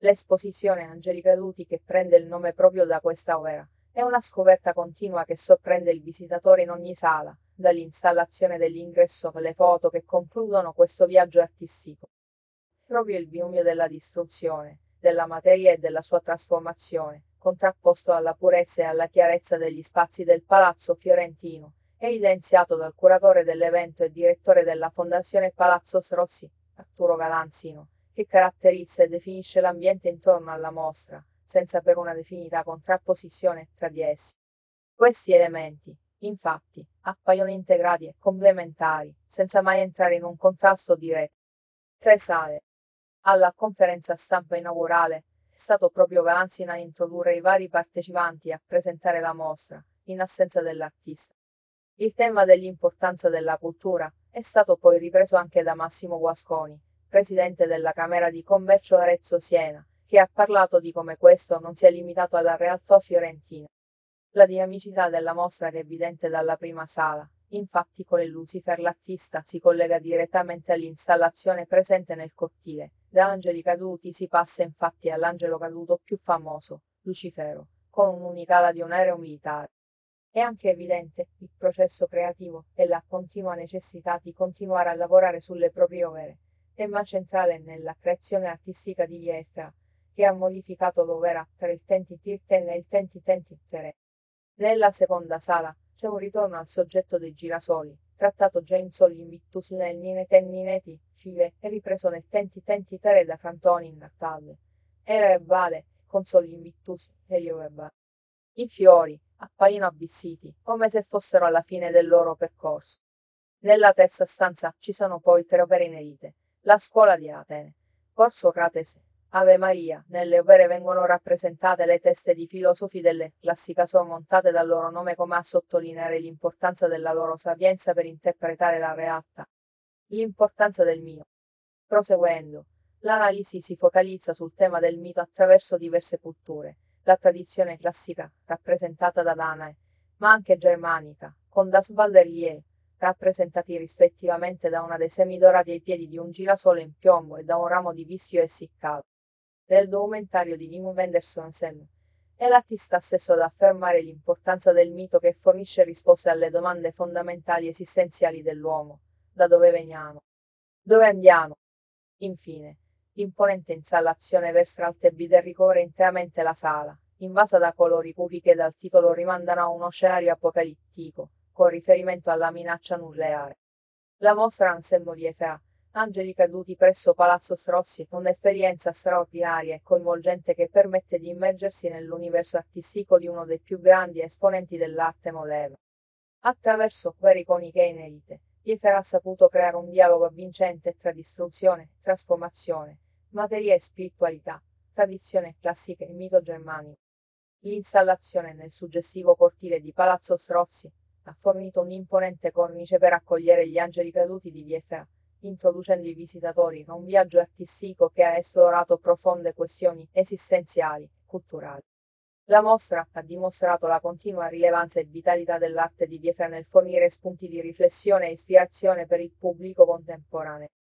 L'esposizione Angeli Caduti, che prende il nome proprio da questa opera, è una scoperta continua che sorprende il visitatore in ogni sala, dall'installazione dell'ingresso alle foto che concludono questo viaggio artistico. Proprio il binomio della distruzione, della materia e della sua trasformazione, contrapposto alla purezza e alla chiarezza degli spazi del Palazzo Fiorentino, evidenziato dal curatore dell'evento e direttore della Fondazione Palazzo Strozzi, Arturo Galanzino, che caratterizza e definisce l'ambiente intorno alla mostra, senza per una definita contrapposizione tra di essi. Questi elementi, infatti, appaiono integrati e complementari, senza mai entrare in un contrasto diretto. 3 sale. Alla conferenza stampa inaugurale, è stato proprio Galanzino a introdurre i vari partecipanti e a presentare la mostra, in assenza dell'artista. Il tema dell'importanza della cultura è stato poi ripreso anche da Massimo Guasconi, presidente della Camera di Commercio Arezzo-Siena, che ha parlato di come questo non sia limitato alla realtà fiorentina. La dinamicità della mostra è evidente dalla prima sala, infatti con il Lucifer l'artista si collega direttamente all'installazione presente nel cortile. Da Angeli Caduti si passa infatti all'angelo caduto più famoso, Lucifero, con un'unica di un aereo militare. È anche evidente il processo creativo e la continua necessità di continuare a lavorare sulle proprie opere, tema centrale nella creazione artistica di Viefra, che ha modificato l'opera tra il Tenti Tirten e il Tenti Tenti Tere. Nella seconda sala c'è un ritorno al soggetto dei girasoli, trattato già in Soli Invictus nel Nineten Nineti, Five, e ripreso nel Tenti Tenti Tere da Frantoni in Natale. Era e Vale, con Soli Invictus, Elio e Vale. I fiori appaiono abissiti, come se fossero alla fine del loro percorso. Nella terza stanza ci sono poi 3 opere inedite. La scuola di Atene, Corso Cratesi, Ave Maria. Nelle opere vengono rappresentate le teste di filosofi delle classica sormontate dal loro nome come a sottolineare l'importanza della loro sapienza per interpretare la realtà. L'importanza del mito. Proseguendo, l'analisi si focalizza sul tema del mito attraverso diverse culture, la tradizione classica, rappresentata da Danae, ma anche germanica, con Das Valderie, rappresentati rispettivamente da una dei semidorati ai piedi di un girasole in piombo e da un ramo di vischio essiccato. Nel documentario di Wim Wendersen è l'artista stesso ad affermare l'importanza del mito che fornisce risposte alle domande fondamentali esistenziali dell'uomo. Da dove veniamo? Dove andiamo? Infine, l'imponente installazione Verstralte Bider ricopre interamente la sala, invasa da colori cupi che dal titolo rimandano a uno scenario apocalittico, con riferimento alla minaccia nucleare. La mostra Anselmo di Efea, Angeli Caduti presso Palazzo Strozzi, un'esperienza straordinaria e coinvolgente che permette di immergersi nell'universo artistico di uno dei più grandi esponenti dell'arte moderna. Attraverso opere iconiche e inedite, Piefer ha saputo creare un dialogo avvincente tra distruzione, trasformazione, materia e spiritualità, tradizione classica e mito germanico. L'installazione nel suggestivo cortile di Palazzo Strozzi ha fornito un'imponente cornice per accogliere gli angeli caduti di Piefer, introducendo i visitatori a un viaggio artistico che ha esplorato profonde questioni esistenziali, culturali. La mostra ha dimostrato la continua rilevanza e vitalità dell'arte di Piefer nel fornire spunti di riflessione e ispirazione per il pubblico contemporaneo.